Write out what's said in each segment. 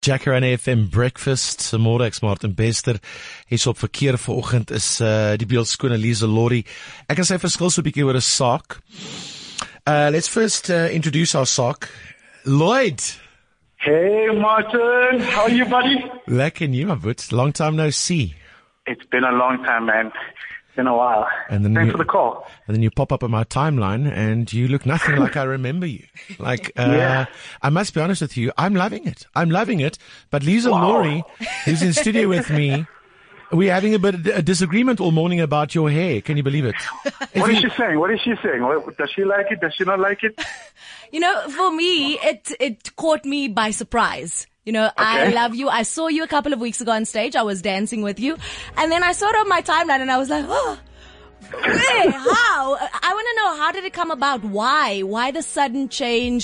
Jacaranda FM Breakfast, môre ek's Martin Bester. Hier's op verkeer vanoggend is die beeldskone Lisa Lorry. Ek kan sy verskil so 'n bietjie oor 'n saak. Let's first introduce our saak. Lloyd. Hey Martin, how are you, buddy? Lekker nie, my boet. Long time no see. It's been a long time, man. It's been a while. And then Thanks for the call. And then you pop up on my timeline and you look nothing like I remember you. Like, Yeah. I must be honest with you, I'm loving it. But Lisa Lorry, who's in studio with me, we're having a bit of a disagreement all morning about your hair. Can you believe it? What is she saying? Does she like it? Does she not like it? You know, for me, it caught me by surprise. You know, I Okay. love you. I saw you a couple of weeks ago on stage. I was dancing with you. And then I saw it on my timeline and I was like, oh, hey, how? I want to know, how did it come about? Why? Why the sudden change?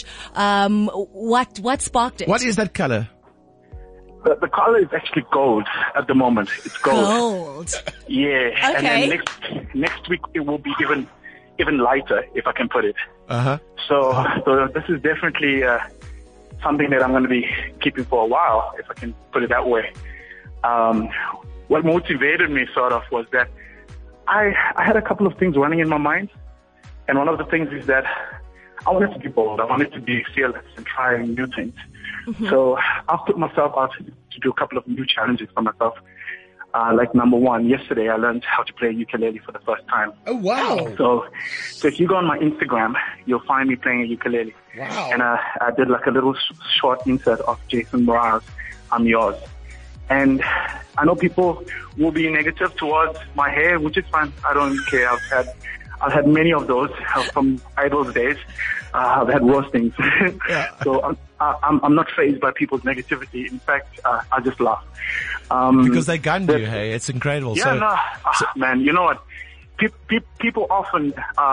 What sparked it? What is that color? The color is actually gold at the moment. It's gold. Gold. Yeah. And Okay. then next week it will be even lighter, if I can put it. Uh-huh. So this is definitely something that I'm going to be keeping for a while, if I can put it that way. What motivated me sort of was that I had a couple of things running in my mind, and one of the things is that I wanted to be bold. I wanted to be fearless and try new things. So I've put myself out to do a couple of new challenges for myself. Like number one, yesterday I learned how to play ukulele for the first time. Oh, wow. So if you go on my Instagram, you'll find me playing a ukulele. Wow. And I did like a little short insert of Jason Mraz, I'm Yours. And I know people will be negative towards my hair, which is fine. I don't care. I've had many of those from Idol's days. I've had roastings. Yeah. So I'm not fazed by people's negativity. In fact, I just laugh. Because they gunned you, hey? It's incredible. Yeah, man, you know what? People often,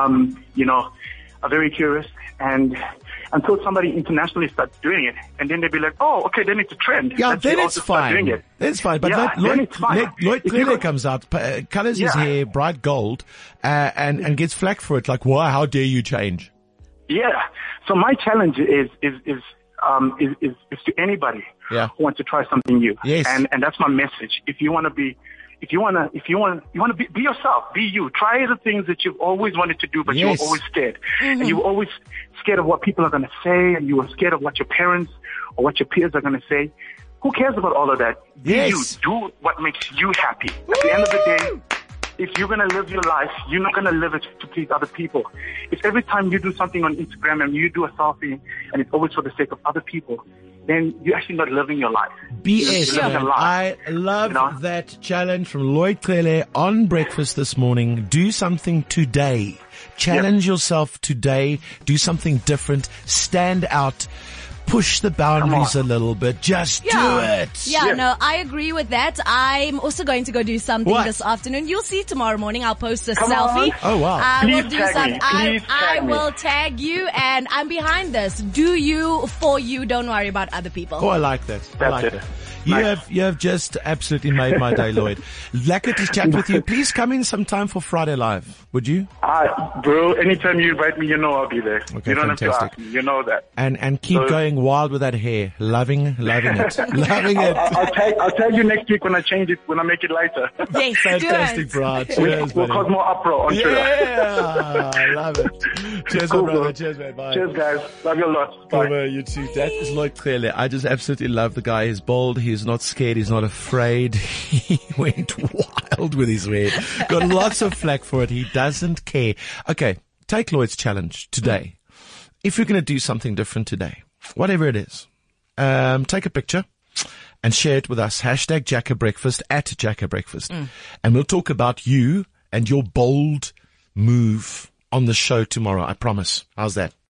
are very curious, and until somebody internationally starts doing it, and then they'll be like, oh, okay, then it's a trend. Yeah, Let's then also it's start doing fine. it. That's fine. But Yeah, then it's fine. Lloyd If you clearly go- comes out, colors his Yeah. hair bright gold, and gets flack for it. Like, why? How dare you change? Yeah. So my challenge is to anybody Yeah. who wants to try something new. Yes. And that's my message. If you want to be yourself, be you. Try the things that you've always wanted to do, but you Yes. were always scared. And you were always scared of what people are going to say, and you were scared of what your parents or what your peers are going to say. Who cares about all of that? Be Yes. you. Do what makes you happy. At the end of the day, if you're going to live your life, you're not going to live it to please other people. If every time you do something on Instagram and you do a selfie and it's always for the sake of other people, then you're actually not living your life. BS, You're living man. a lie. I love You know? that challenge from Lloyd Clele on Breakfast this morning. Do something today. Challenge yourself today. Do something different. Stand out. Push the boundaries a little bit. Just do it. Yeah, Yeah. no, I agree with that. I'm also going to go do something What? this afternoon. You'll see tomorrow morning. I'll post a Come selfie. on. Oh, wow. I Please will do tag me. some. Please I tag me. will tag you, and I'm behind this. Do you for you. Don't worry about other people. Oh, I like that. I That's like it. that. Nice. You have just absolutely made my day, Lloyd. Lekker to chat with you. Please come in sometime for Friday Live, would you? Bro, anytime you invite me, you know I'll be there. Okay, you don't have fantastic. to ask me. You know that. And keep So- going wild with that hair. Loving it. Loving it. I'll tell you next week when I change it, when I make it lighter. Yes, Fantastic, do it. bro. We'll Cheers, cause buddy. more uproar on Twitter. Yeah, I love it. Cheers, Cool, my brother. bro. Cheers, man. Bye. Cheers, guys. Love you a lot. Bye. Over, you too. That is Lloyd Clele. I just absolutely love the guy. He's bold. He's not scared. He's not afraid. He went wild with his hair. Got lots of flack for it. He doesn't care. Okay. Take Lloyd's challenge today. If you're going to do something different today, whatever it is, take a picture and share it with us. Hashtag #JackaBreakfast @JackaBreakfast. And we'll talk about you and your bold move on the show tomorrow. I promise. How's that?